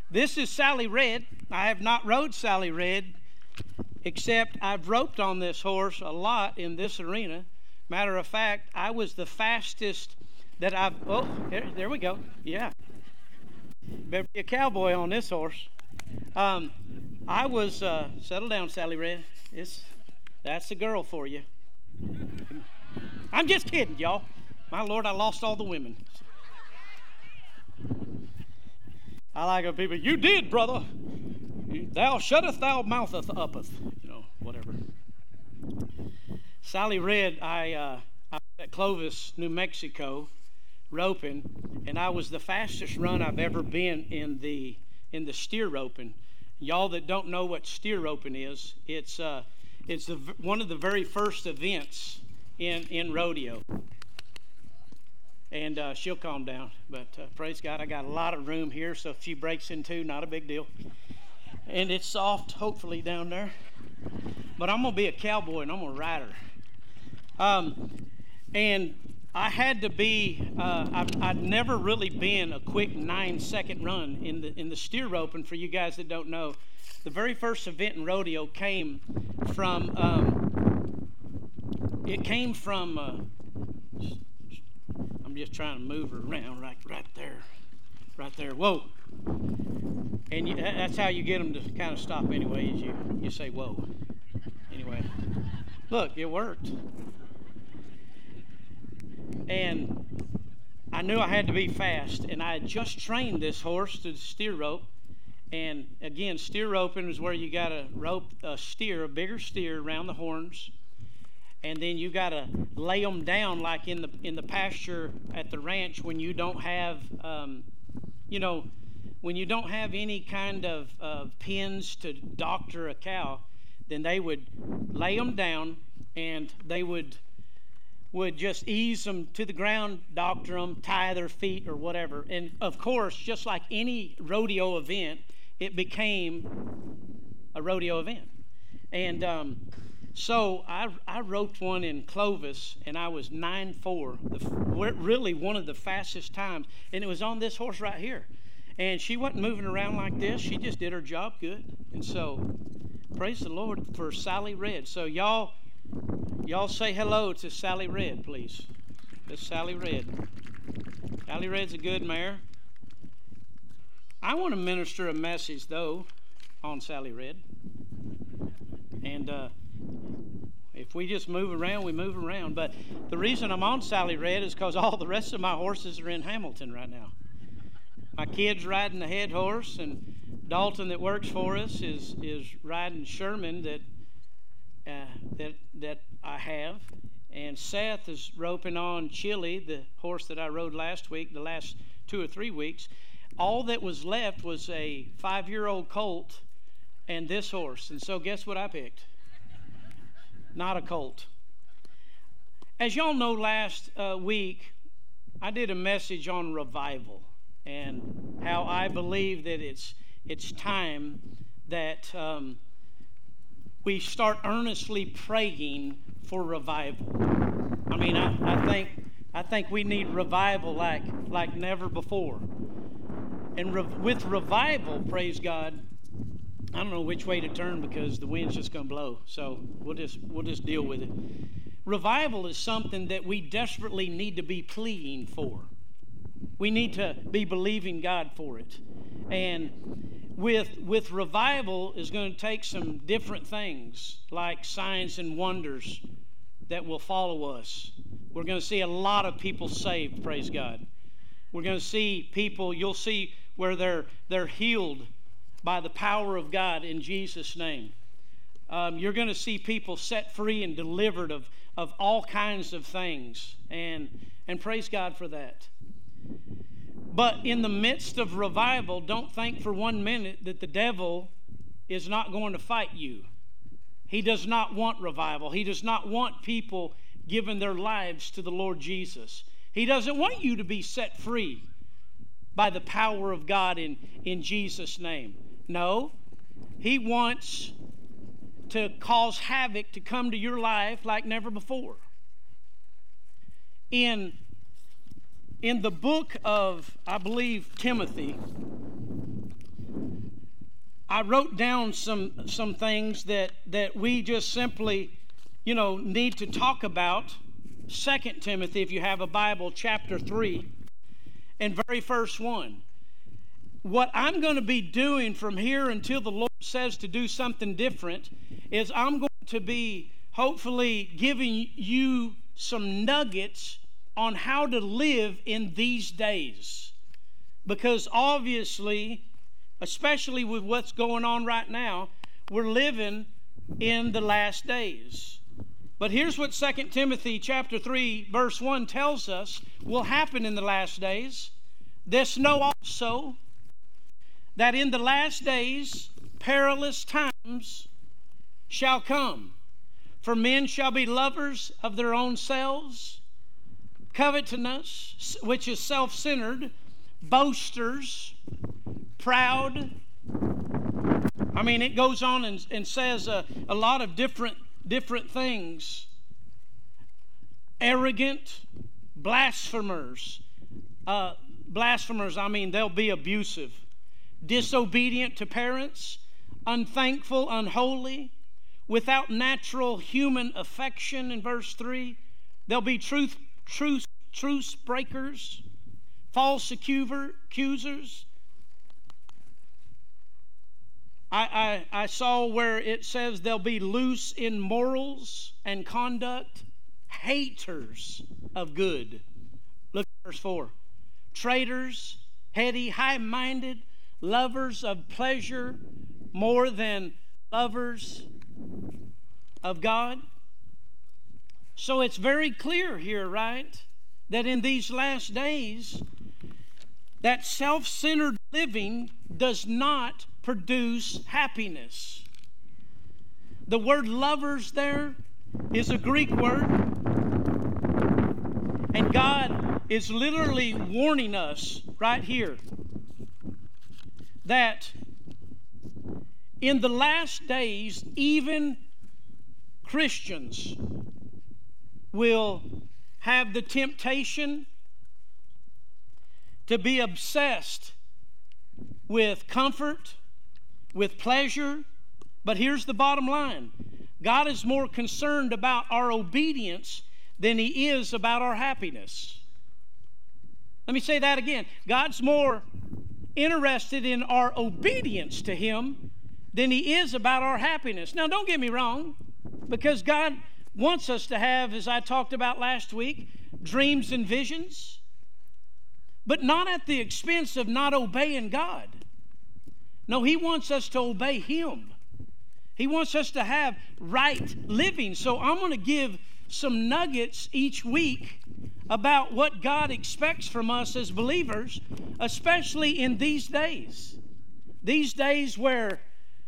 This is Sally Red. I have not rode Sally Red, except I've roped on this horse a lot in this arena. Matter of fact, I was the fastest that I've... Oh, there we go. Yeah. Better be a cowboy on this horse. I was... settle down, Sally Red. That's the girl for you. I'm just kidding, y'all. My Lord, I lost all the women. I like when people, you did, brother. Thou shutteth, thou moutheth uppeth. Whatever. Sally Red, I was at Clovis, New Mexico, roping, and I was the fastest run I've ever been in the steer roping. Y'all that don't know what steer roping is, it's one of the very first events in rodeo. And she'll calm down. But praise God, I got a lot of room here, so if she breaks in two, not a big deal. And it's soft, hopefully, down there. But I'm going to be a cowboy, and I'm going to ride her. And I had to be, I'd never really been a quick 9-second run in the steer roping. For you guys that don't know, the very first event in rodeo came from, I'm just trying to move her around right there. Whoa. And that's how you get them to kind of stop anyway, is you say, whoa. Anyway, look, it worked. And I knew I had to be fast, and I had just trained this horse to steer rope. And again, steer roping is where you got to rope a bigger steer around the horns. And then you got to lay them down like in the pasture at the ranch when you don't have, when you don't have any kind of pins to doctor a cow, then they would lay them down and they would just ease them to the ground, doctor them, tie their feet or whatever. And of course, just like any rodeo event, it became a rodeo event. And so I roped one in Clovis, and I was 9.4, really one of the fastest times. And it was on this horse right here. And she wasn't moving around like this. She just did her job good. And so, praise the Lord for Sally Red. So y'all say hello to Sally Red, please. This is Sally Red. Sally Red's a good mare. I want to minister a message, though, on Sally Red. And if we just move around, we move around. But the reason I'm on Sally Red is because all the rest of my horses are in Hamilton right now. My kid's riding the head horse, and Dalton that works for us is riding Sherman that I have. And Seth is roping on Chili, the horse that I rode last week, the last 2 or 3 weeks. All that was left was a 5-year-old colt and this horse. And so guess what I picked? Not a colt. As y'all know, last week I did a message on revival and how I believe that it's time that we start earnestly praying for revival. I mean, I think we need revival like never before. And with revival, praise God, I don't know which way to turn because the wind's just going to blow. So we'll just deal with it. Revival is something that we desperately need to be pleading for. We need to be believing God for it. And with revival is going to take some different things like signs and wonders that will follow us. We're going to see a lot of people saved, praise God. We're going to see people, you'll see where they're healed by the power of God in Jesus' name. You're going to see people set free and delivered of all kinds of things. And praise God for that. But in the midst of revival, don't think for 1 minute that the devil is not going to fight you. He does not want revival. He does not want people giving their lives to the Lord Jesus. He doesn't want you to be set free by the power of God in Jesus' name. No, he wants to cause havoc to come to your life like never before. In the book of, I believe, Timothy, I wrote down some things that we just simply, need to talk about. 2 Timothy, if you have a Bible, chapter 3, and very first one. What I'm going to be doing from here until the Lord says to do something different is I'm going to be hopefully giving you some nuggets on how to live in these days. Because obviously, especially with what's going on right now, we're living in the last days. But here's what 2 Timothy chapter 3 verse 1 tells us will happen in the last days. This know also that in the last days perilous times shall come. For men shall be lovers of their own selves, covetous, which is self-centered, boasters, proud. I mean, it goes on and says a lot of different things. Arrogant, blasphemers. I mean, they'll be abusive. Disobedient to parents, unthankful, unholy, without natural human affection in verse 3. They'll be truce breakers, false accusers. I saw where it says they'll be loose in morals and conduct, haters of good. Look at verse 4. Traitors, heady, high-minded, lovers of pleasure more than lovers of God. So it's very clear here, right, that in these last days, that self-centered living does not produce happiness. The word lovers there is a Greek word, and God is literally warning us right here that in the last days, even Christians will have the temptation to be obsessed with comfort, with pleasure. But here's the bottom line. God is more concerned about our obedience than He is about our happiness. Let me say that again. God's more interested in our obedience to Him than He is about our happiness. Now, don't get me wrong, because God wants us to have, as I talked about last week, dreams and visions, but not at the expense of not obeying God. No, He wants us to obey Him. He wants us to have right living. So I'm going to give some nuggets each week about what God expects from us as believers, especially in these days. These days where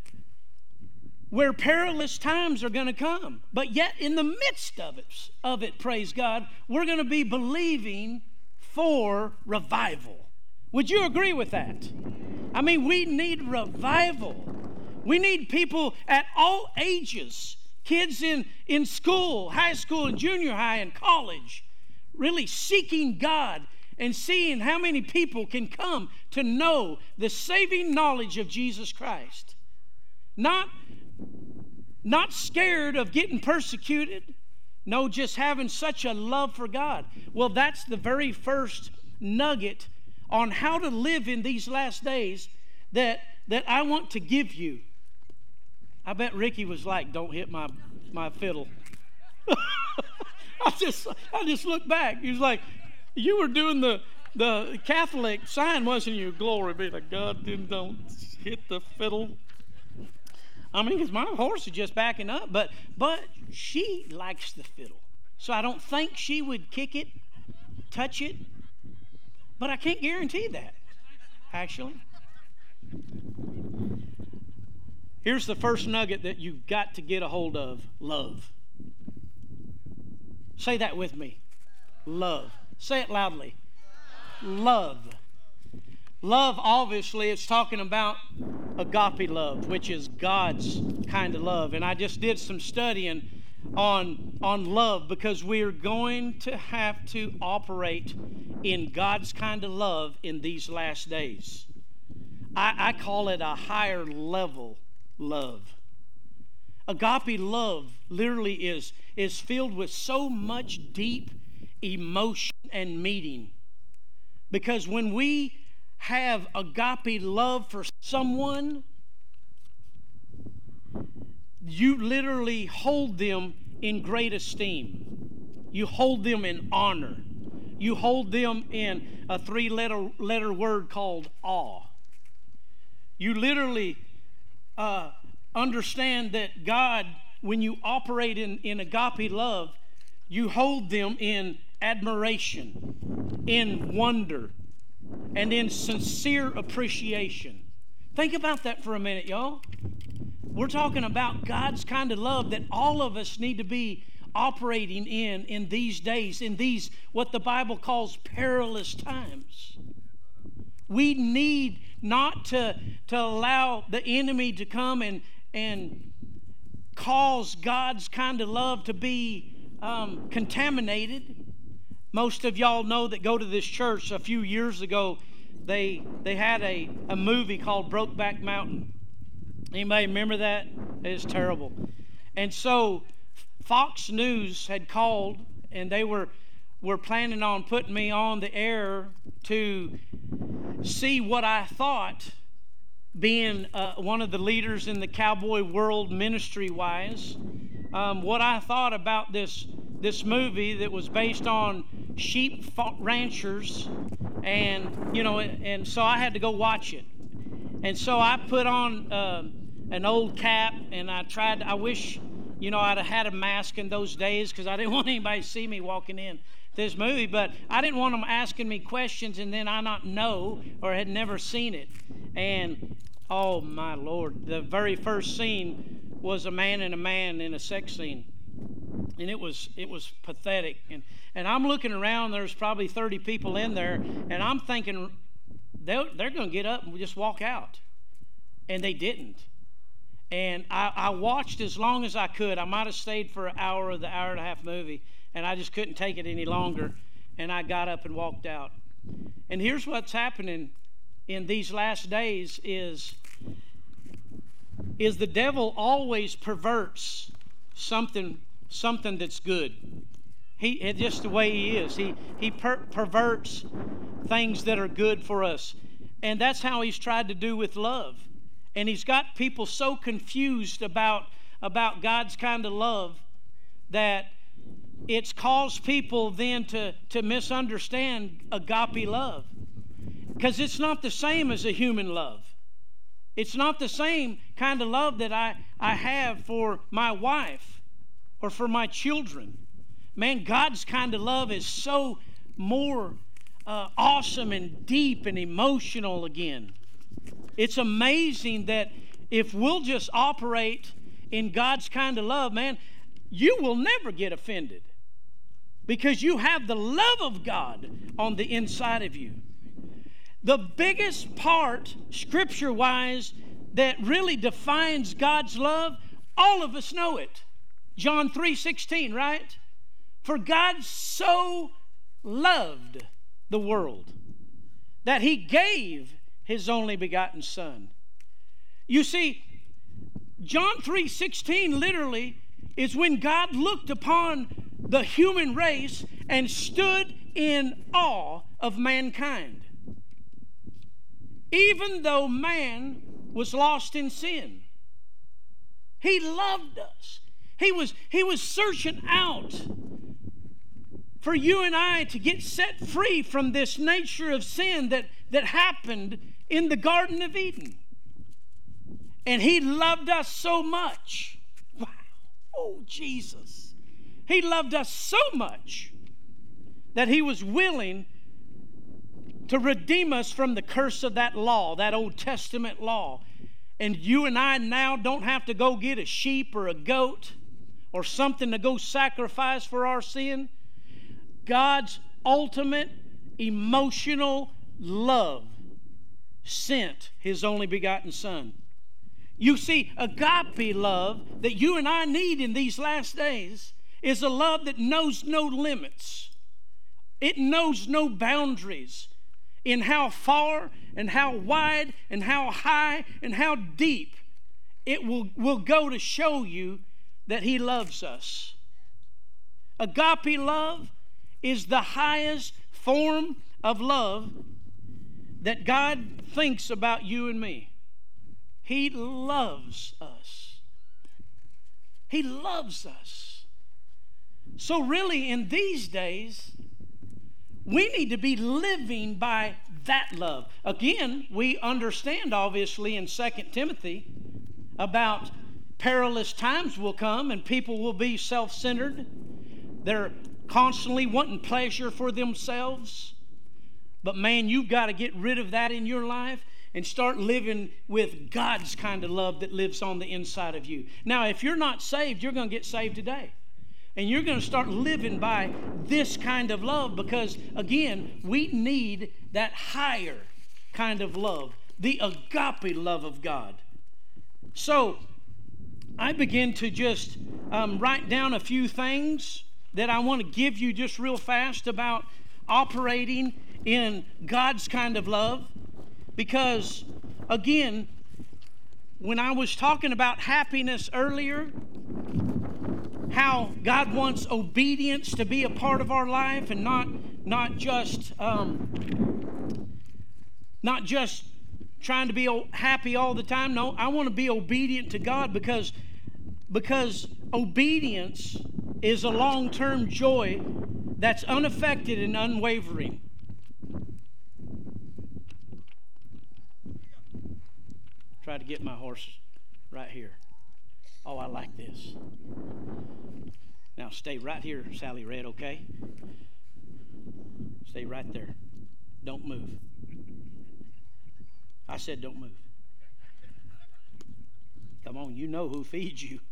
perilous times are going to come. But yet in the midst of it, praise God, we're going to be believing for revival. Would you agree with that? I mean, we need revival. We need people at all ages, kids in school, high school and junior high and college, really seeking God and seeing how many people can come to know the saving knowledge of Jesus Christ. Not scared of getting persecuted. No, just having such a love for God. Well, that's the very first nugget on how to live in these last days that I want to give you. I bet Ricky was like, don't hit my fiddle. I just looked back. He was like, you were doing the Catholic sign, wasn't you? Glory be to God, don't hit the fiddle. I mean, because my horse is just backing up, but she likes the fiddle. So I don't think she would kick it, touch it, but I can't guarantee that, actually. Here's the first nugget that you've got to get a hold of. Love. Say that with me. Love. Say it loudly. Love. Love, obviously, it's talking about agape love, which is God's kind of love. And I just did some studying on love because we're going to have to operate in God's kind of love in these last days. I call it a higher level love. Agape love literally is filled with so much deep emotion and meaning. Because when we have agape love for someone, you literally hold them in great esteem. You hold them in honor. You hold them in a three-letter word called awe. You literally understand that God, when you operate in agape love, you hold them in admiration, in wonder, and in sincere appreciation. Think about that for a minute, y'all. We're talking about God's kind of love that all of us need to be operating in these days, in these what the Bible calls perilous times. We need not to allow the enemy to come and cause God's kind of love to be contaminated. Most of y'all know that go to this church. A few years ago, they had a movie called Brokeback Mountain. Anybody remember that? It's terrible. And so Fox News had called, and they were planning on putting me on the air to see what I thought, being one of the leaders in the cowboy world ministry-wise, what I thought about this movie that was based on sheep ranchers, and so I had to go watch it. And so I put on an old cap, and I wish, I'd have had a mask in those days, because I didn't want anybody to see me walking in this movie, but I didn't want them asking me questions and then I not know or had never seen it. And oh my Lord, the very first scene was a man and a man in a sex scene, and it was pathetic. And I'm looking around, there's probably 30 people in there, and I'm thinking they're going to get up and just walk out, and they didn't. And I watched as long as I could. I might have stayed for an hour of the hour and a half movie, and I just couldn't take it any longer, and I got up and walked out. And here's what's happening in these last days is the devil always perverts something that's good. He just the way he is. He perverts things that are good for us, and that's how he's tried to do with love. And he's got people so confused about God's kind of love that it's caused people then to misunderstand agape love, because it's not the same as a human love. It's not the same kind of love that I have for my wife or for my children. Man, God's kind of love is so more awesome and deep and emotional again. It's amazing that if we'll just operate in God's kind of love, man, you will never get offended, because you have the love of God on the inside of you. The biggest part, scripture-wise, that really defines God's love, all of us know it. John 3:16, right? For God so loved the world that he gave his only begotten Son. You see, John 3:16 literally is when God looked upon the human race and stood in awe of mankind. Even though man was lost in sin, he loved us. He was searching out for you and I to get set free from this nature of sin that happened in the Garden of Eden. And he loved us so much. Wow. Oh, Jesus. He loved us so much that he was willing to redeem us from the curse of that law, that Old Testament law. And you and I now don't have to go get a sheep or a goat or something to go sacrifice for our sin. God's ultimate emotional love sent his only begotten Son. You see, agape love that you and I need in these last days is a love that knows no limits. It knows no boundaries. in how far and how wide and how high and how deep it will go to show you that He loves us. Agape love is the highest form of love that God thinks about you and me. He loves us. He loves us. So really, in these days, we need to be living by that love. Again, we understand, obviously, in 2 Timothy about perilous times will come and people will be self-centered. They're constantly wanting pleasure for themselves. But man, you've got to get rid of that in your life and start living with God's kind of love that lives on the inside of you. Now, if you're not saved, you're going to get saved today. And you're going to start living by this kind of love because, again, we need that higher kind of love, the agape love of God. So, I begin to just write down a few things that I want to give you just real fast about operating in God's kind of love. Because, again, when I was talking about happiness earlier, how God wants obedience to be a part of our life and not just trying to be happy all the time. No, I want to be obedient to God because obedience is a long-term joy that's unaffected and unwavering. Try to get my horse right here. Oh, I like this. Now stay right here, Sally Red, okay? Stay right there. Don't move. I said don't move. Come on, you know who feeds you.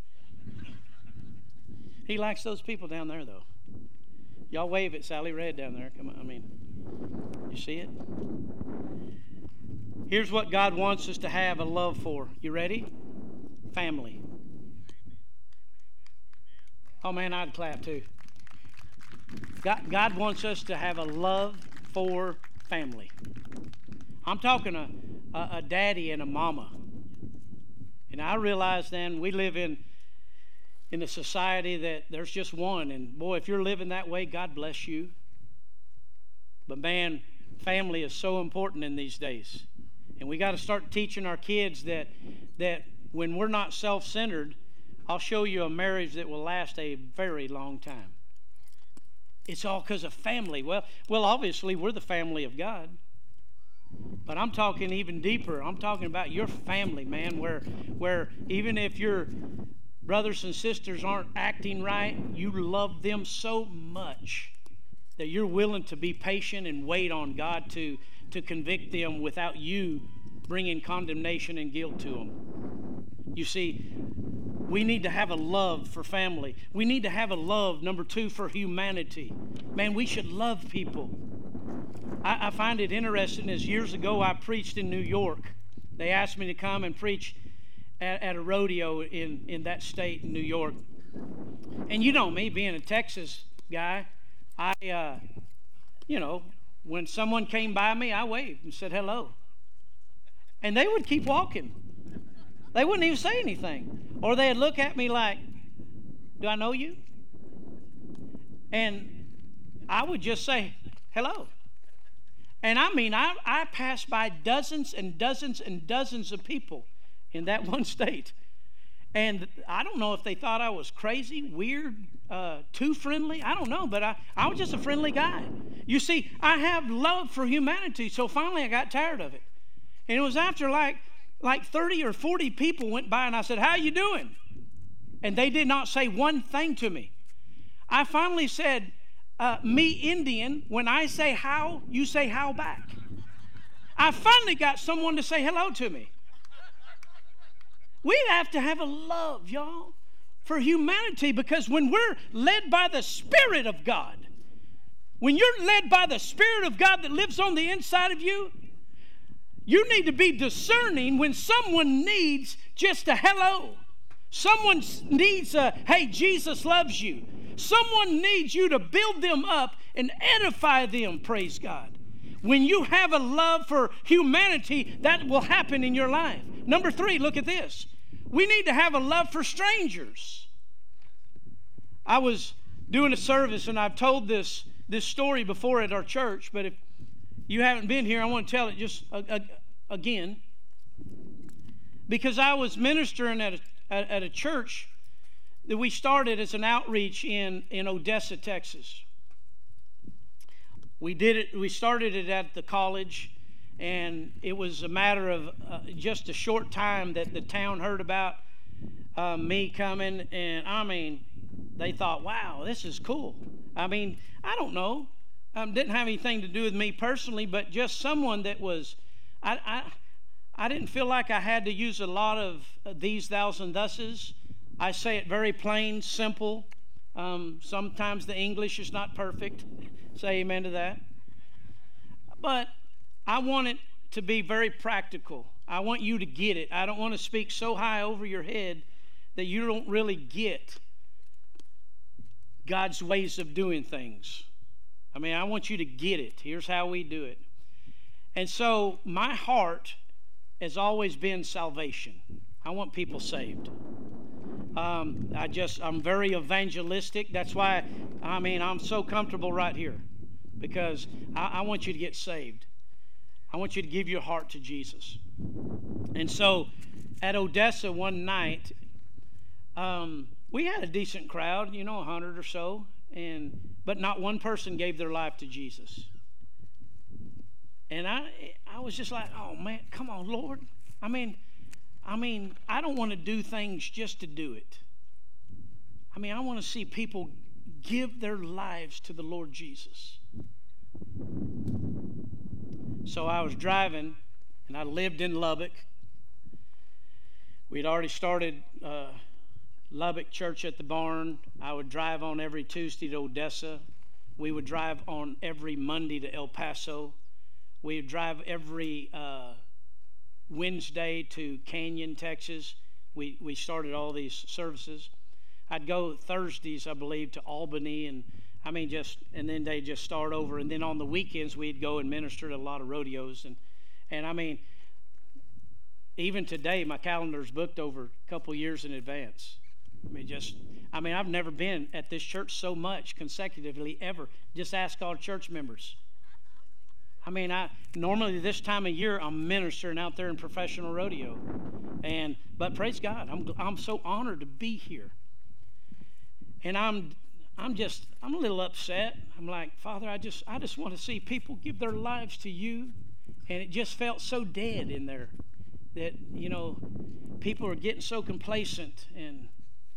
He likes those people down there, though. Y'all wave at Sally Red down there. Come on, I mean, you see it? Here's what God wants us to have a love for. You ready? Family. Oh, man, I'd clap too. God wants us to have a love for family. I'm talking a daddy and a mama. And I realize then we live in a society that there's just one. And boy, if you're living that way, God bless you. But man, family is so important in these days. And we got to start teaching our kids that when we're not self-centered, I'll show you a marriage that will last a very long time. It's all because of family. Well, obviously, we're the family of God. But I'm talking even deeper. I'm talking about your family, man, where even if your brothers and sisters aren't acting right, you love them so much that you're willing to be patient and wait on God to convict them without you bringing condemnation and guilt to them. You see, we need to have a love for family. We need to have a love, number 2, for humanity. Man, we should love people. I find it interesting, as years ago I preached in New York. They asked me to come and preach at a rodeo in that state in New York. And you know me, being a Texas guy, when someone came by me, I waved and said hello. And they would keep walking. They wouldn't even say anything. Or they'd look at me like, do I know you? And I would just say, hello. And I mean, I passed by dozens and dozens and dozens of people in that one state. And I don't know if they thought I was crazy, weird, too friendly. I don't know, but I was just a friendly guy. You see, I have love for humanity, so finally I got tired of it. And it was after like 30 or 40 people went by and I said, how you doing? And they did not say one thing to me. I finally said, me Indian, when I say how, you say how back. I finally got someone to say hello to me. We have to have a love, y'all, for humanity, because when we're led by the Spirit of God, when you're led by the Spirit of God that lives on the inside of you, you need to be discerning when someone needs just a hello. Someone needs a, hey, Jesus loves you. Someone needs you to build them up and edify them, praise God. When you have a love for humanity, that will happen in your life. Number 3, look at this. We need to have a love for strangers. I was doing a service, and I've told this story before at our church, but if you haven't been here, I want to tell it just again. Because I was ministering at a church that we started as an outreach in Odessa, Texas. We started it at the college, and it was a matter of just a short time that the town heard about me coming, and I mean, they thought, wow, this is cool. I mean, I don't know. Didn't have anything to do with me personally, but just someone that was, I didn't feel like I had to use a lot of these, thous, and thuses. I say it very plain, simple. Sometimes the English is not perfect. Say amen to that. But I want it to be very practical. I want you to get it. I don't want to speak so high over your head that you don't really get God's ways of doing things. I mean, I want you to get it. Here's how we do it. And so my heart has always been salvation. I want people saved. I'm very evangelistic. That's why, I'm so comfortable right here, because I want you to get saved. I want you to give your heart to Jesus. And so at Odessa one night, we had a decent crowd, 100 or so, but not one person gave their life to Jesus. And I was just like, oh man, come on, Lord. I don't want to do things just to do it. I want to see people give their lives to the Lord Jesus. So I was driving, and I lived in Lubbock. We'd already started Lubbock Church at the Barn. I would drive on every Tuesday to Odessa. We would drive on every Monday to El Paso. We would drive every Wednesday to Canyon, Texas. We started all these services. I'd go Thursdays, I believe, to Albany, and then they just start over. And then on the weekends, we'd go and minister at a lot of rodeos. And even today, my calendar's booked over a couple years in advance. I've never been at this church so much consecutively ever. Just ask all church members. Normally this time of year I'm ministering out there in professional rodeo, but praise God, I'm so honored to be here, and I'm a little upset. I'm like, Father, I just want to see people give their lives to you, and it just felt so dead in there that people are getting so complacent, and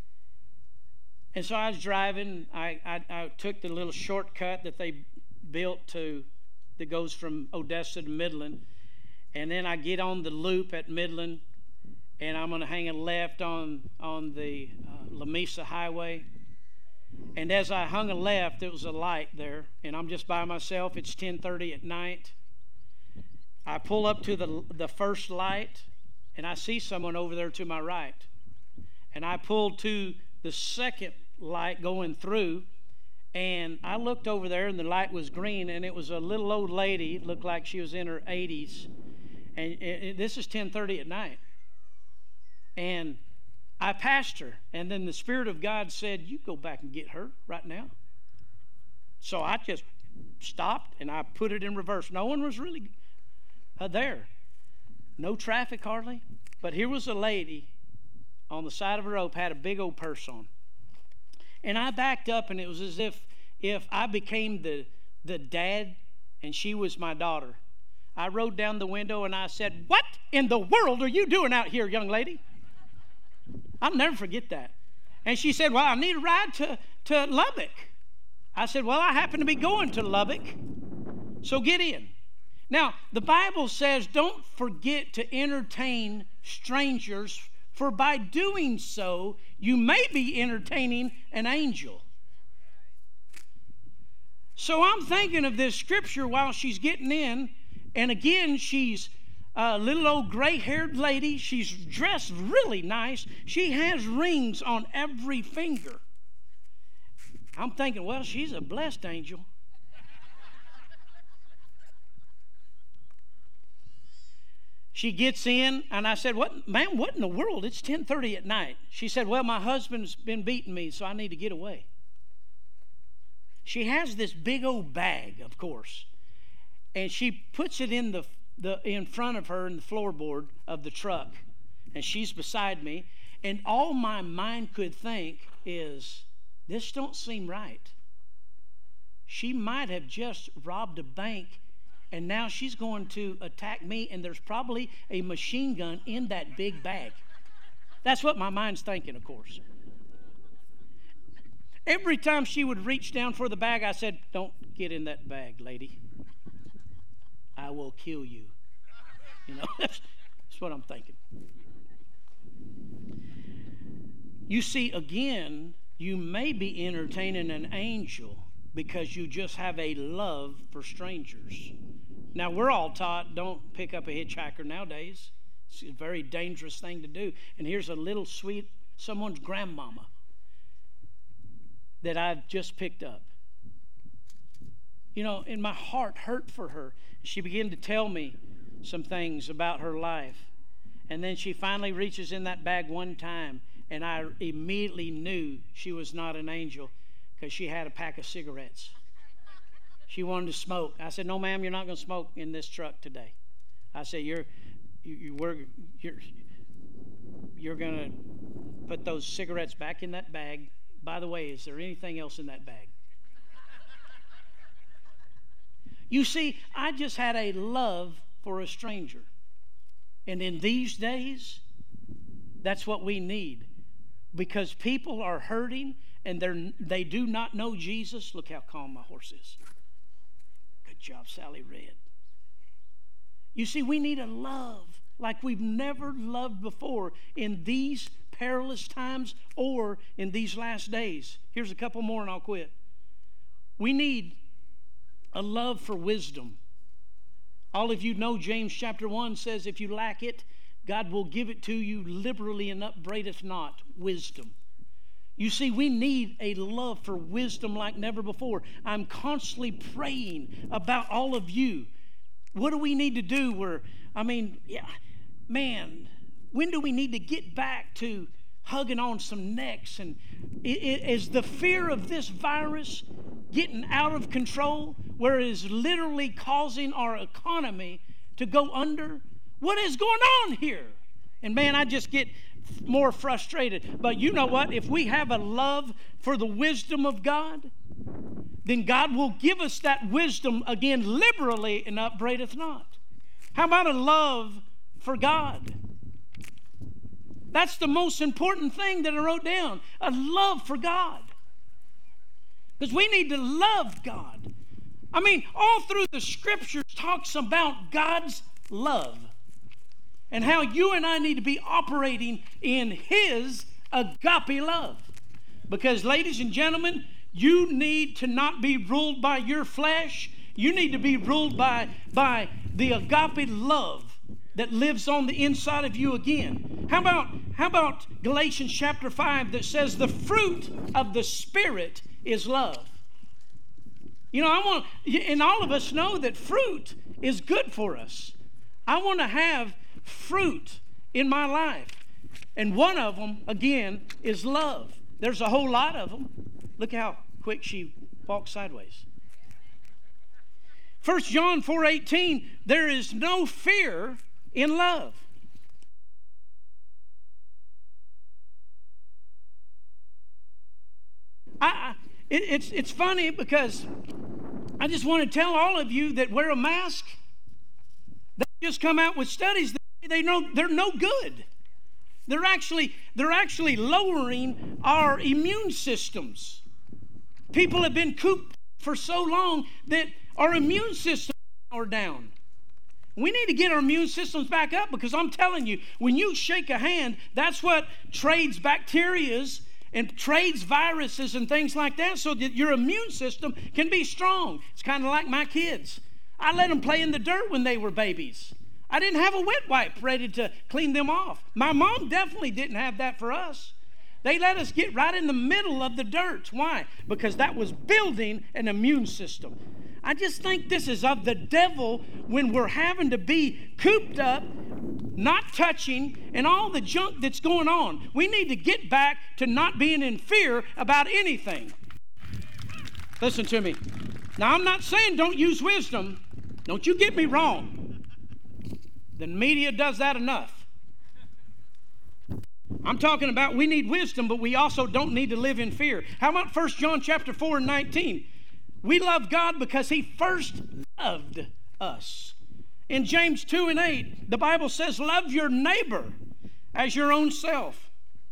so I was driving. I took the little shortcut that they built that goes from Odessa to Midland, and then I get on the loop at Midland, and I'm going to hang a left on the La Mesa Highway. And as I hung a left, there was a light there, and I'm just by myself. It's 10:30 at night. I pull up to the first light, and I see someone over there to my right, and I pulled to the second light going through. And I looked over there, and the light was green, and it was a little old lady. It looked like she was in her 80s. And this is 10:30 at night. And I passed her, and then the Spirit of God said, you go back and get her right now. So I just stopped, and I put it in reverse. No one was really there. No traffic hardly. But here was a lady on the side of a road, had a big old purse on. And I backed up, and it was as if I became the dad and she was my daughter. I rolled down the window and I said, what in the world are you doing out here, young lady? I'll never forget that. And she said, well, I need a ride to Lubbock. I said, well, I happen to be going to Lubbock, so get in. Now, the Bible says don't forget to entertain strangers, for by doing so, you may be entertaining an angel. So I'm thinking of this scripture while she's getting in, and again, she's a little old gray-haired lady. She's dressed really nice. She has rings on every finger. I'm thinking, well, she's a blessed angel. She gets in, and I said, "What, ma'am, what in the world? It's 10:30 at night." She said, "Well, my husband's been beating me, so I need to get away." She has this big old bag, of course, and she puts it in in front of her in the floorboard of the truck, and she's beside me, and all my mind could think is, this don't seem right. She might have just robbed a bank, and now she's going to attack me, and there's probably a machine gun in that big bag. That's what my mind's thinking, of course. Every time she would reach down for the bag, I said, "Don't get in that bag, lady. I will kill you." You know, that's what I'm thinking. You see, again, you may be entertaining an angel because you just have a love for strangers. Now, we're all taught, don't pick up a hitchhiker nowadays. It's a very dangerous thing to do. And here's a little sweet, someone's grandmama that I've just picked up. You know, and my heart hurt for her. She began to tell me some things about her life. And then she finally reaches in that bag one time, and I immediately knew she was not an angel because she had a pack of cigarettes. She wanted to smoke. I said, "No, ma'am, you're not going to smoke in this truck today." I said, you're going to put those cigarettes back in that bag. By the way, is there anything else in that bag? You see, I just had a love for a stranger. And in these days, that's what we need. Because people are hurting and they do not know Jesus. Look how calm my horse is. Good job, Sally Red. You see, we need a love like we've never loved before in these perilous times or in these last days. Here's a couple more and I'll quit. We need a love for wisdom. All of you know James chapter 1 says, if you lack it, God will give it to you liberally and upbraideth not. Wisdom. You see, we need a love for wisdom like never before. I'm constantly praying about all of you. What do we need to do? When do we need to get back to hugging on some necks? And is the fear of this virus getting out of control, where it is literally causing our economy to go under? What is going on here? And man, I just get more frustrated. But you know what? If we have a love for the wisdom of God, then God will give us that wisdom again liberally and upbraideth not. How about a love for God? That's the most important thing that I wrote down. A love for God. Because we need to love God. I mean, all through the scriptures talks about God's love. And how you and I need to be operating in His agape love. Because, ladies and gentlemen, you need to not be ruled by your flesh. You need to be ruled by the agape love that lives on the inside of you again. How about Galatians chapter 5 that says the fruit of the Spirit is love? You know, and all of us know that fruit is good for us. I want to have fruit in my life. And one of them, again, is love. There's a whole lot of them. Look how quick she walked sideways. 1 John 4:18, there is no fear in love. It's funny because I just want to tell all of you that wear a mask. They just come out with studies that they know they're no good. They're actually lowering our immune systems. People have been cooped for so long that our immune systems are down. We need to get our immune systems back up, because I'm telling you, when you shake a hand, that's what trades bacterias and trades viruses and things like that, so that your immune system can be strong. It's kind of like my kids. I let them play in the dirt when they were babies. I didn't have a wet wipe ready to clean them off. My mom definitely didn't have that for us. They let us get right in the middle of the dirt. Why? Because that was building an immune system. I just think this is of the devil when we're having to be cooped up, not touching, and all the junk that's going on. We need to get back to not being in fear about anything. Listen to me. Now, I'm not saying don't use wisdom. Don't you get me wrong. The media does that enough. I'm talking about we need wisdom, but we also don't need to live in fear. How about 1 John chapter 4 and 19? We love God because He first loved us. In James 2 and 8, the Bible says, love your neighbor as your own self.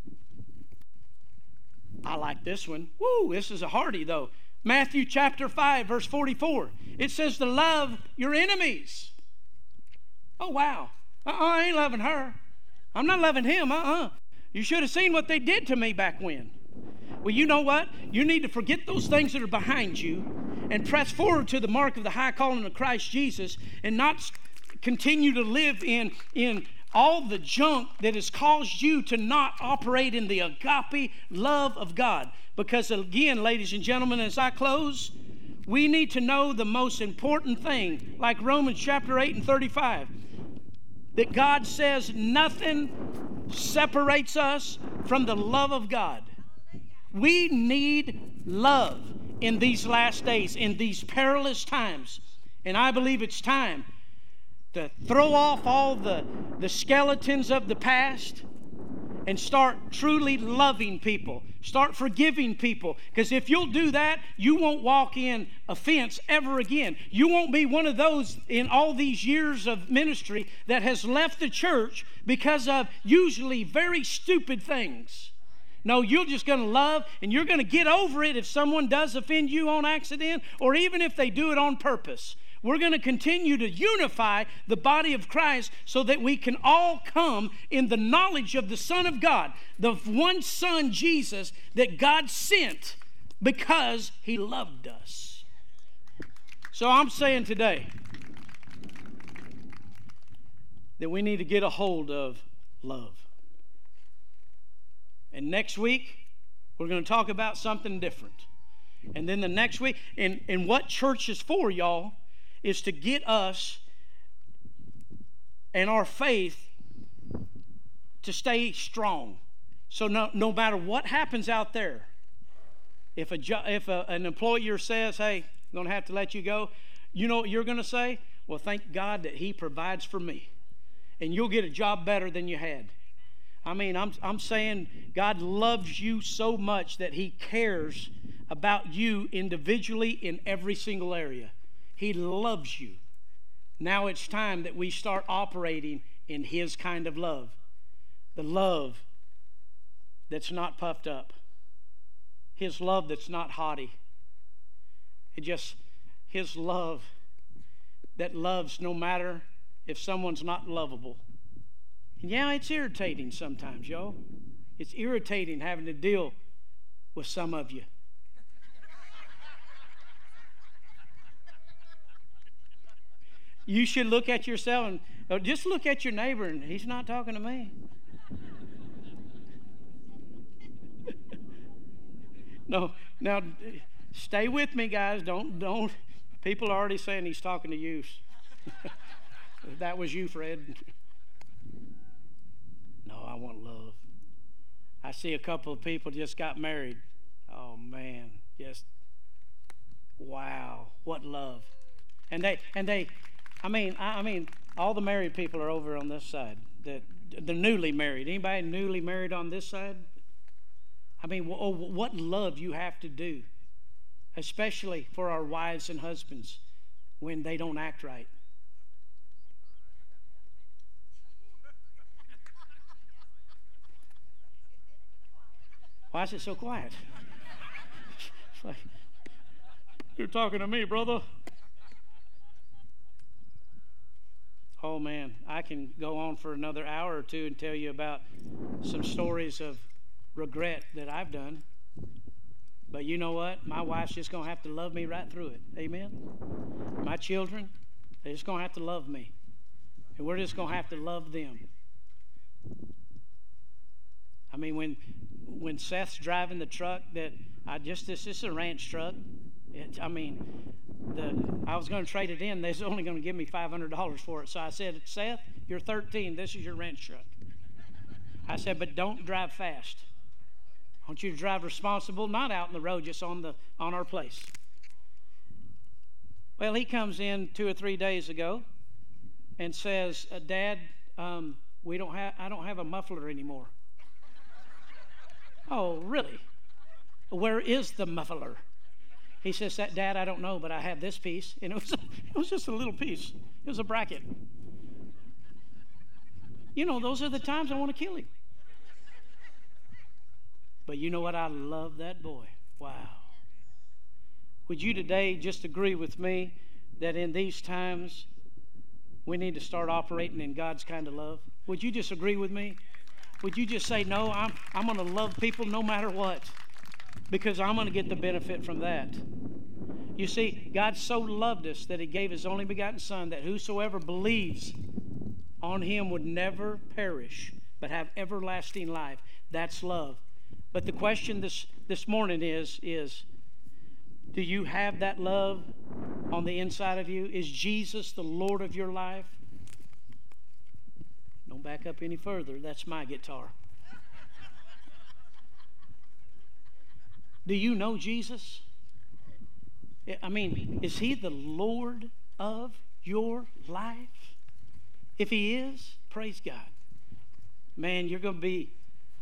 I like this one. Woo, this is a hardie though. Matthew chapter 5, verse 44. It says to love your enemies. Oh, wow. I ain't loving her. I'm not loving him. You should have seen what they did to me back when. Well, you know what? You need to forget those things that are behind you and press forward to the mark of the high calling of Christ Jesus, and not continue to live in all the junk that has caused you to not operate in the agape love of God. Because again, ladies and gentlemen, as I close, we need to know the most important thing, like Romans chapter 8 and 35, that God says nothing separates us from the love of God. We need love in these last days, in these perilous times. And I believe it's time to throw off all the skeletons of the past and start truly loving people. Start forgiving people. Because if you'll do that, you won't walk in offense ever again. You won't be one of those in all these years of ministry that has left the church because of usually very stupid things. No, you're just going to love, and you're going to get over it if someone does offend you on accident, or even if they do it on purpose. We're going to continue to unify the body of Christ so that we can all come in the knowledge of the Son of God, the one Son, Jesus, that God sent because He loved us. So I'm saying today that we need to get a hold of love. And next week, we're going to talk about something different. And then the next week, and what church is for, y'all, is to get us and our faith to stay strong. So no matter what happens out there, if an employer says, hey, I'm going to have to let you go, you know what you're going to say? Well, thank God that He provides for me. And you'll get a job better than you had. I mean, I'm saying God loves you so much that He cares about you individually in every single area. He loves you. Now it's time that we start operating in His kind of love. The love that's not puffed up. His love that's not haughty. His love that loves no matter if someone's not lovable. And yeah, it's irritating sometimes, y'all. It's irritating having to deal with some of you. You should look at yourself and just look at your neighbor, and he's not talking to me. No, now stay with me, guys. Don't. People are already saying he's talking to you. That was you, Fred. No, I want love. I see a couple of people just got married. Oh man, just wow, what love! And they. I mean, all the married people are over on this side. The newly married. Anybody newly married on this side? I mean, what love you have to do, especially for our wives and husbands when they don't act right. Why is it so quiet? It's like, you're talking to me, brother. Oh man, I can go on for another hour or two and tell you about some stories of regret that I've done. But you know what? My wife's just going to have to love me right through it. Amen? My children, they're just going to have to love me. And we're just going to have to love them. I mean, when Seth's driving the truck this is a ranch truck. I was going to trade it in. They're only going to give me $500 for it. So I said, Seth, You're 13. This is your ranch truck. I said, but don't drive fast. I want you to drive responsible, not out in the road, just on our place. Well, he comes in 2 or 3 days ago and says, Dad, I don't have a muffler anymore. Oh, really? Where is the muffler? He says, Dad, I don't know, but I have this piece. And it was just a little piece. It was a bracket. You know, those are the times I want to kill him. But you know what? I love that boy. Wow. Would you today just agree with me that in these times we need to start operating in God's kind of love? Would you just agree with me? Would you just say, no, I'm going to love people no matter what, because I'm going to get the benefit from that. You see, God so loved us that he gave his only begotten Son, that whosoever believes on him would never perish, but have everlasting life. That's love. But the question this morning is, do you have that love on the inside of you? Is Jesus the Lord of your life? Don't back up any further. That's my guitar. Do you know Jesus? I mean, is he the Lord of your life? If he is, praise God. Man, you're going to be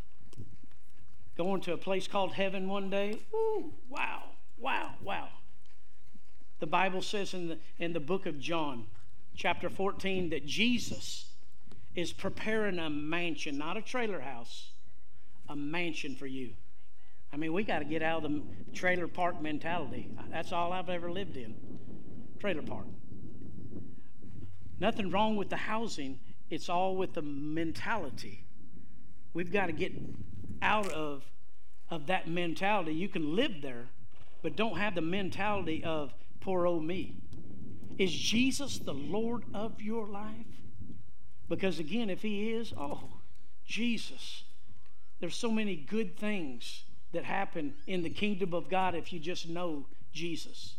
going to a place called heaven one day. Ooh, wow, wow, wow. The Bible says in the book of John, chapter 14, that Jesus is preparing a mansion, not a trailer house, a mansion for you. I mean, we got to get out of the trailer park mentality. That's all I've ever lived in, trailer park. Nothing wrong with the housing. It's all with the mentality. We've got to get out of that mentality. You can live there, but don't have the mentality of poor old me. Is Jesus the Lord of your life? Because again, if he is, oh, Jesus. There's so many good things that happen in the kingdom of God if you just know Jesus.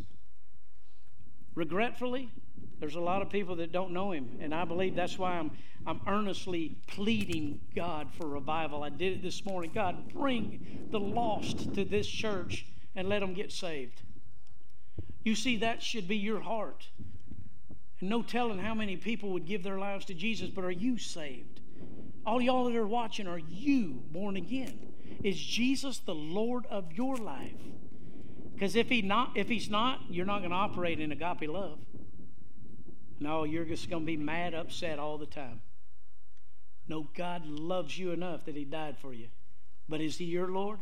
Regretfully, there's a lot of people that don't know him, and I believe that's why I'm earnestly pleading God for revival. I did it this morning. God, bring the lost to this church and let them get saved. You see, that should be your heart. And no telling how many people would give their lives to Jesus, but are you saved? All y'all that are watching, are you born again? Is Jesus the Lord of your life? Because if he's not, you're not going to operate in agape love. No, you're just going to be mad, upset all the time. No, God loves you enough that he died for you. But is he your Lord?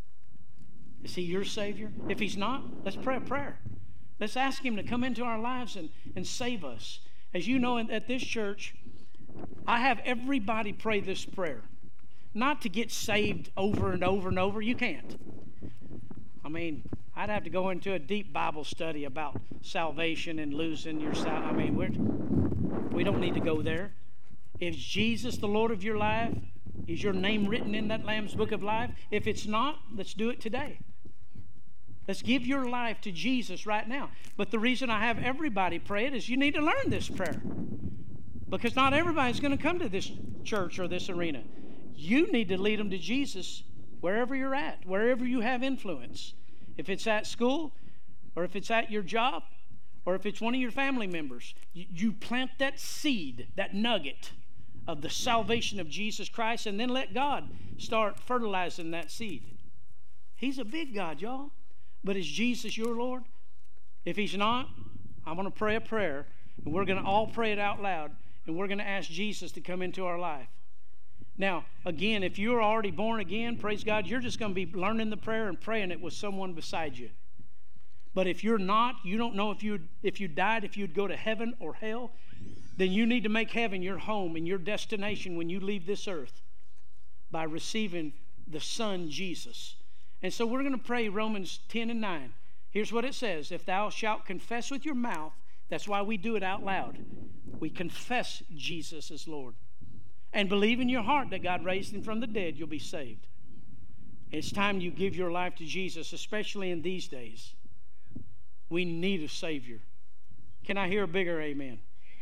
Is he your Savior? If he's not, let's pray a prayer. Let's ask him to come into our lives and save us. As you know, at this church, I have everybody pray this prayer. Not to get saved over and over and over. You can't. I mean, I'd have to go into a deep Bible study about salvation and losing your salvation. I mean, we don't need to go there. Is Jesus the Lord of your life? Is your name written in that Lamb's Book of Life? If it's not, let's do it today. Let's give your life to Jesus right now. But the reason I have everybody pray it is you need to learn this prayer. Because not everybody's going to come to this church or this arena. You need to lead them to Jesus wherever you're at, wherever you have influence. If it's at school, or if it's at your job, or if it's one of your family members, you plant that seed, that nugget of the salvation of Jesus Christ, and then let God start fertilizing that seed. He's a big God, y'all. But is Jesus your Lord? If he's not, I'm going to pray a prayer, and we're going to all pray it out loud, and we're going to ask Jesus to come into our life. Now, again, if you're already born again, praise God, you're just going to be learning the prayer and praying it with someone beside you. But if you're not, you don't know if you died, if you'd go to heaven or hell, then you need to make heaven your home and your destination when you leave this earth by receiving the Son, Jesus. And so we're going to pray Romans 10:9. Here's what it says. If thou shalt confess with your mouth, that's why we do it out loud. We confess Jesus as Lord. And believe in your heart that God raised him from the dead, you'll be saved. It's time you give your life to Jesus, especially in these days. We need a Savior. Can I hear a bigger amen?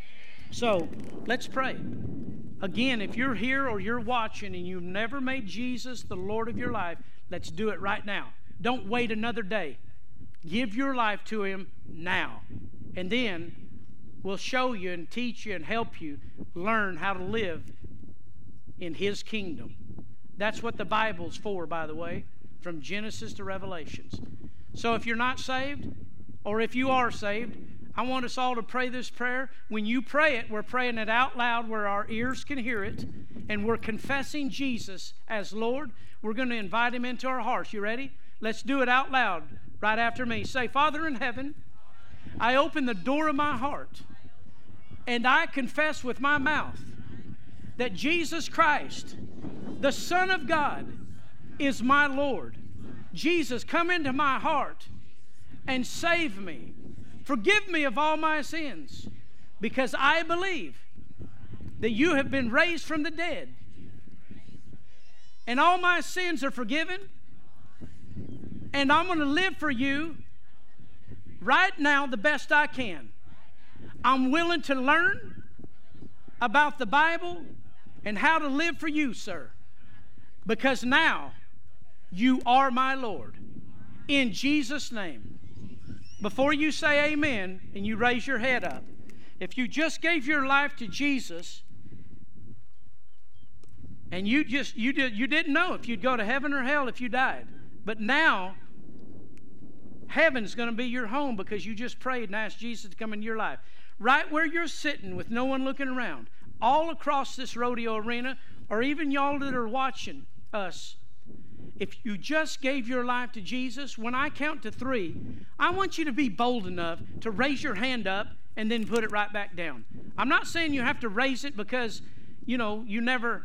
So let's pray. Again, if you're here or you're watching and you've never made Jesus the Lord of your life, let's do it right now. Don't wait another day. Give your life to Him now. And then we'll show you and teach you and help you learn how to live in His kingdom. That's what the Bible's for, by the way, from Genesis to Revelations. So if you're not saved, or if you are saved, I want us all to pray this prayer. When you pray it, we're praying it out loud where our ears can hear it, and we're confessing Jesus as Lord. We're going to invite Him into our hearts. You ready? Let's do it out loud right after me. Say, Father in heaven, I open the door of my heart, and I confess with my mouth that Jesus Christ, the Son of God, is my Lord. Jesus, come into my heart and save me. Forgive me of all my sins, because I believe that you have been raised from the dead, and all my sins are forgiven, and I'm going to live for you right now the best I can. I'm willing to learn about the Bible and how to live for you, sir, because now you are my Lord. In Jesus' name. Before you say amen and you raise your head up, if you just gave your life to Jesus and you didn't know if you'd go to heaven or hell if you died, but now heaven's going to be your home because you just prayed and asked Jesus to come into your life. Right where you're sitting with no one looking around, all across this rodeo arena, or even y'all that are watching us, if you just gave your life to Jesus, when I count to 3, I want you to be bold enough to raise your hand up and then put it right back down. I'm not saying you have to raise it because, you never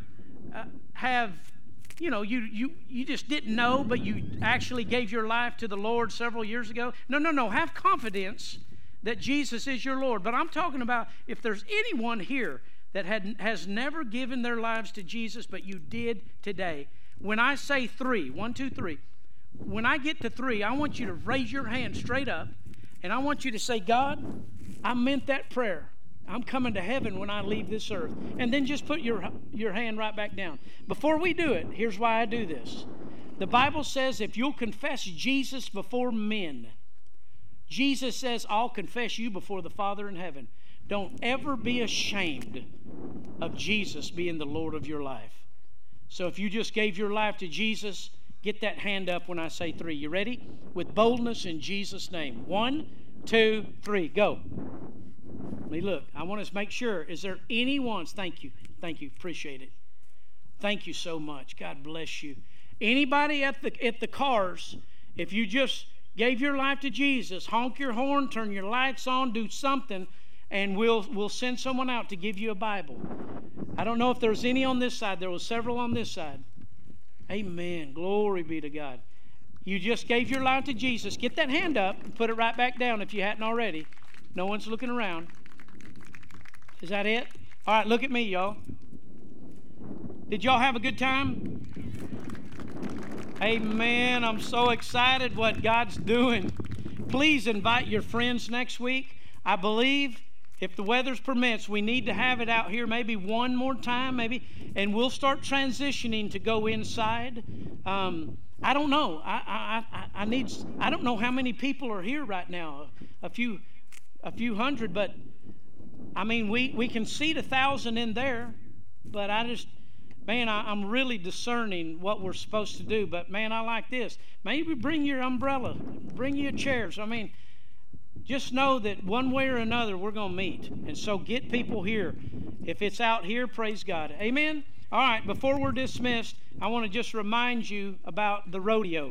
you just didn't know, but you actually gave your life to the Lord several years ago. No. Have confidence that Jesus is your Lord. But I'm talking about if there's anyone here that has never given their lives to Jesus, but you did today. When I say 3, 1, 2, 3, when I get to 3, I want you to raise your hand straight up, and I want you to say, God, I meant that prayer. I'm coming to heaven when I leave this earth. And then just put your hand right back down. Before we do it, here's why I do this. The Bible says if you'll confess Jesus before men, Jesus says, I'll confess you before the Father in heaven. Don't ever be ashamed of Jesus being the Lord of your life. So if you just gave your life to Jesus, get that hand up when I say 3. You ready? With boldness in Jesus' name. 1, 2, 3. Go. Let me look. I want to make sure. Is there anyone? Thank you. Appreciate it. Thank you so much. God bless you. Anybody at the cars, if you just gave your life to Jesus, honk your horn, turn your lights on, do something, and we'll send someone out to give you a Bible. I don't know if there's any on this side. There was several on this side. Amen. Glory be to God. You just gave your life to Jesus. Get that hand up and put it right back down if you hadn't already. No one's looking around. Is that it? All right, look at me, y'all. Did y'all have a good time? Amen. I'm so excited what God's doing. Please invite your friends next week. I believe if the weather permits, we need to have it out here maybe one more time, and we'll start transitioning to go inside. I don't know. I don't know how many people are here right now. A few hundred, but I mean we can seat 1,000 in there. But I'm really discerning what we're supposed to do. But man, I like this. Maybe bring your umbrella, bring your chairs. I mean, just know that one way or another we're going to meet. And so get people here. If it's out here, praise God. Amen? All right, before we're dismissed, I want to just remind you about the rodeo.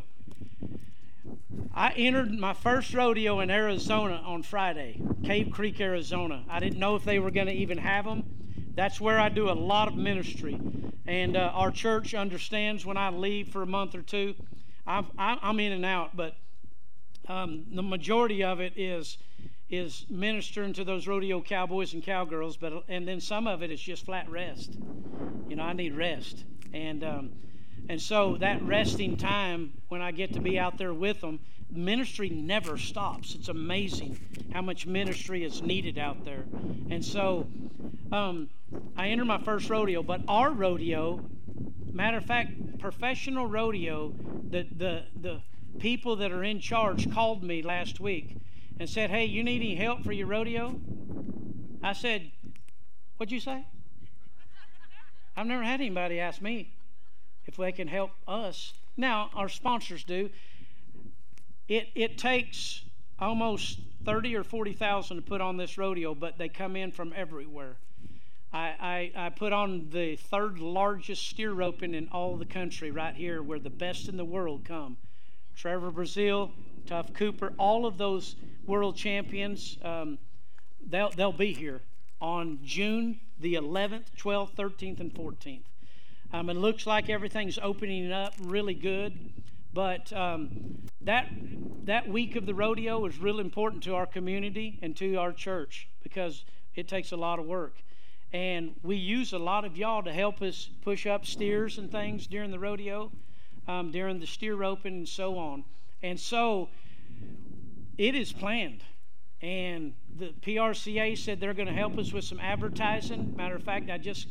I entered my first rodeo in Arizona on Friday, Cave Creek, Arizona. I didn't know if they were going to even have them. That's where I do a lot of ministry. And our church understands when I leave for a month or two. I'm in and out, but the majority of it is ministering to those rodeo cowboys and cowgirls, and then some of it is just flat rest. I need rest. And And so that resting time, when I get to be out there with them, ministry never stops. It's amazing how much ministry is needed out there. And so I entered my first rodeo, but our rodeo, matter of fact, professional rodeo, the people that are in charge called me last week and said, hey, you need any help for your rodeo? I said, what'd you say? I've never had anybody ask me if they can help us. Now, our sponsors do. It takes almost 30 or 40,000 to put on this rodeo, but they come in from everywhere. I put on the third largest steer roping in all the country right here, where the best in the world come. Trevor Brazil, Tuff Cooper, all of those world champions, they'll be here on June the 11th, 12th, 13th, and 14th. It looks like everything's opening up really good, but that week of the rodeo is really important to our community and to our church because it takes a lot of work. And we use a lot of y'all to help us push up steers and things during the rodeo, during the steer roping and so on. And so it is planned. And the PRCA said they're going to help us with some advertising. Matter of fact,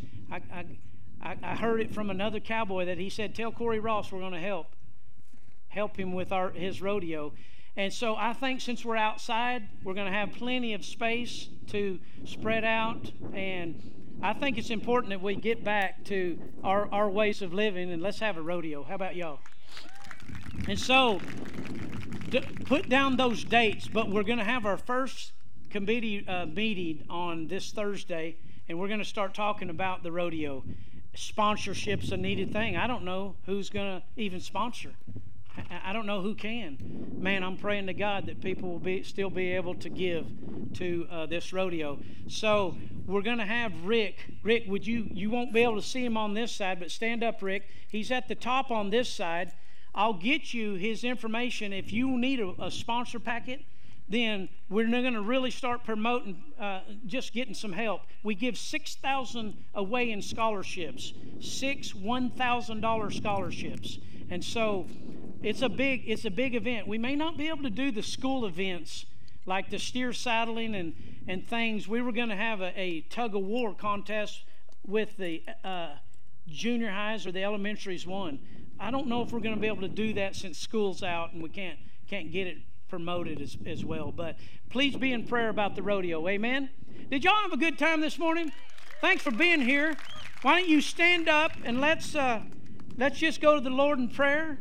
I heard it from another cowboy that he said, tell Corey Ross we're going to help him with his rodeo. And so I think since we're outside, we're going to have plenty of space to spread out. And I think it's important that we get back to our ways of living and let's have a rodeo. How about y'all? And so put down those dates, but we're going to have our first committee meeting on this Thursday, and we're going to start talking about the rodeo. Sponsorship's a needed thing. I don't know who's going to even sponsor. I don't know who can. Man, I'm praying to God that people will still be able to give to this rodeo. So we're going to have Rick. Rick, you won't be able to see him on this side, but stand up, Rick. He's at the top on this side. I'll get you his information. If you need a sponsor packet, then we're going to really start promoting, just getting some help. We give $6,000 away in scholarships, 6 $1,000 scholarships. And so it's a big event. We may not be able to do the school events like the steer saddling and things. We were going to have a tug of war contest with the junior highs or the elementaries one. I don't know if we're going to be able to do that since school's out and we can't get it promoted as well. But please be in prayer about the rodeo. Amen. Did y'all have a good time this morning? Thanks for being here. Why don't you stand up and let's just go to the Lord in prayer.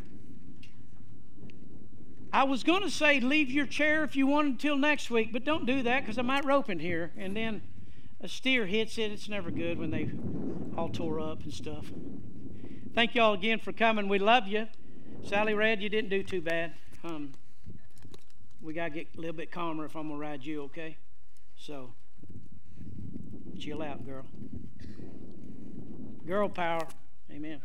I was going to say leave your chair if you wanted till next week, but don't do that because I might rope in here and then a steer hits it. It's never good when they all tore up and stuff. Thank you all again for coming. We love you. Sally Red, you didn't do too bad. We got to get a little bit calmer if I'm going to ride you, okay? So, chill out, girl. Girl power. Amen.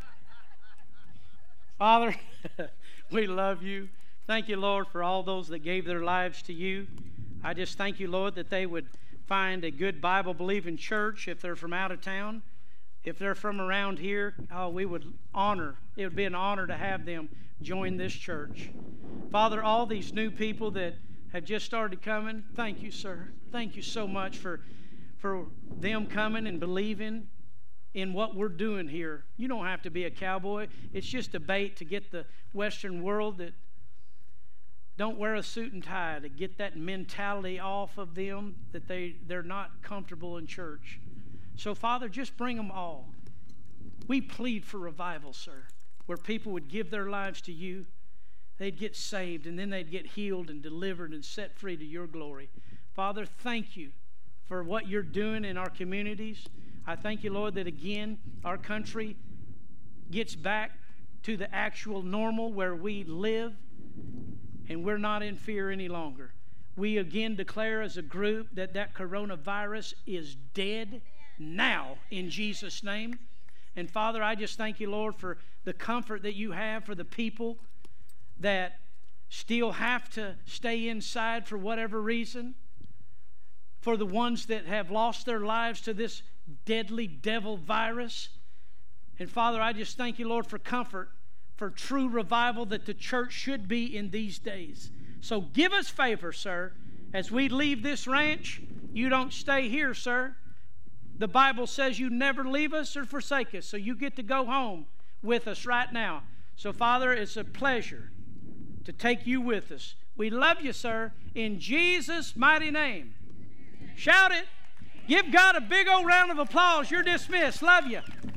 Father, we love you. Thank you, Lord, for all those that gave their lives to you. I just thank you, Lord, that they would find a good Bible-believing church if they're from out of town. If they're from around here, it would be an honor to have them join this church. Father, all these new people that have just started coming, thank you, sir. Thank you so much for them coming and believing in what we're doing here. You don't have to be a cowboy. It's just a bait to get the Western world that don't wear a suit and tie, to get that mentality off of them that they're not comfortable in church. So, Father, just bring them all. We plead for revival, sir, where people would give their lives to you. They'd get saved, and then they'd get healed and delivered and set free to your glory. Father, thank you for what you're doing in our communities. I thank you, Lord, that again, our country gets back to the actual normal where we live, and we're not in fear any longer. We again declare as a group that coronavirus is dead now in Jesus' name. And Father, I just thank you, Lord, for the comfort that you have for the people that still have to stay inside for whatever reason, for the ones that have lost their lives to this deadly devil virus. And Father, I just thank you, Lord, for comfort, for true revival that the church should be in these days. So give us favor, sir. As we leave this ranch, you don't stay here, sir. The Bible says you never leave us or forsake us, so you get to go home with us right now. So, Father, it's a pleasure to take you with us. We love you, sir, in Jesus' mighty name. Shout it. Give God a big old round of applause. You're dismissed. Love you.